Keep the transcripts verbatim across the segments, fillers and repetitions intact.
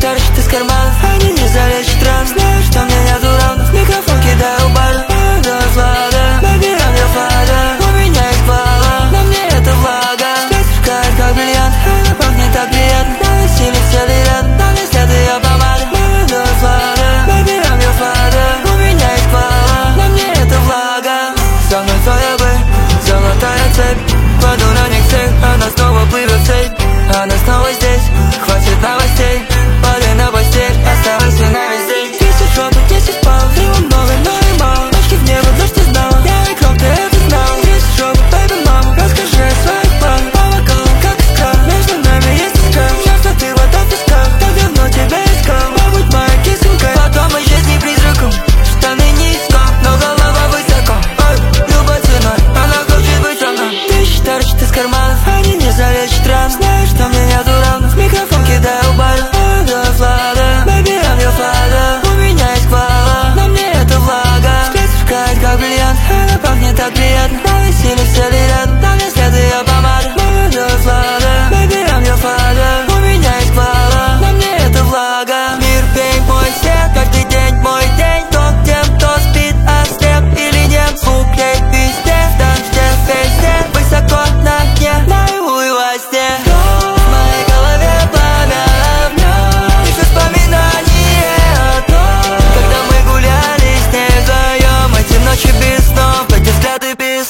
торчит из карманов, они не залечат ран. Знаю, что мне нету равных, микрофон кидаю в бар. До Влада, baby, I'm your father. У меня есть пала, на мне это влага. Свет сверкает, как бриллиант, она пахнет так приятно. На веселье все летят, на мне след ее помады. До Влада, baby, I'm your father. У меня есть пала, на мне это влага. Со мной твоя бы, золотая цепь. Кладу на них всех, она снова плывет в цель. Она снова здесь, хватит новостей. Падай на постель, оставайся на весь день. Десять шопы, десять спал, взрыва много, но и мало. Ножки в небо, дождь ты знала, я игрок, ты это знал. Десять шопы, baby, мама, расскажи о своих планах. По бокалам, как искра, между нами есть искра. Часто ты в этом песках, так давно тебя искал. Побудь моей кисонькой, потом из жизни призраком. Штаны низко, но голова высоко. Ой, любой ценой, она хочет быть со мной. Тысячи торчат из карманов, они не залечат ран. Знаешь, что мне нету равных, микрофон кидаю в бар. До Влада, baby, I'm your father. У меня есть пала, на мне это влага. Свет сверкает, как бриллиант, она пахнет так приятно. На веселье все летят, на мне след ее помады. До Влада, baby, I'm your father. У меня есть пала, на мне это влага. Мир пей мой свет, каждый день мой день. Кто тем, кто спит, ослеп или нет. Звук ей везде, в дожде, везде. Высоко на дне, наяву и во сне. В моей голове пламя огня, лишь воспоминание о том, когда мы гуляли с ней вдвоем. Эти ночи без снов, эти взгляды без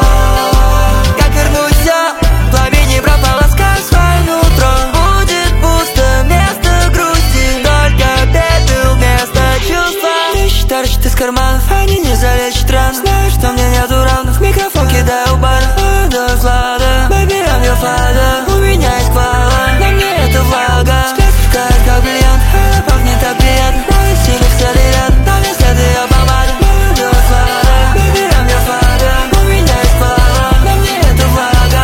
слов. Как вернуть все, в лавине прополоскать свое нутро. Будет пусто вместо грусти, только пепел вместо чувства. Тысячи торчат из карманов, они не залечат ран. Знаю, что мне нету равных, микрофон кидаю в бар. До Влада, baby, I'm your father. У меня есть пала, на мне это влага. Свет сверкает, как бриллиант, она пахнет так приятно. На веселье все летят, на мне след ее помады. До Влада, baby, I'm your father. У меня есть пала, на мне это влага.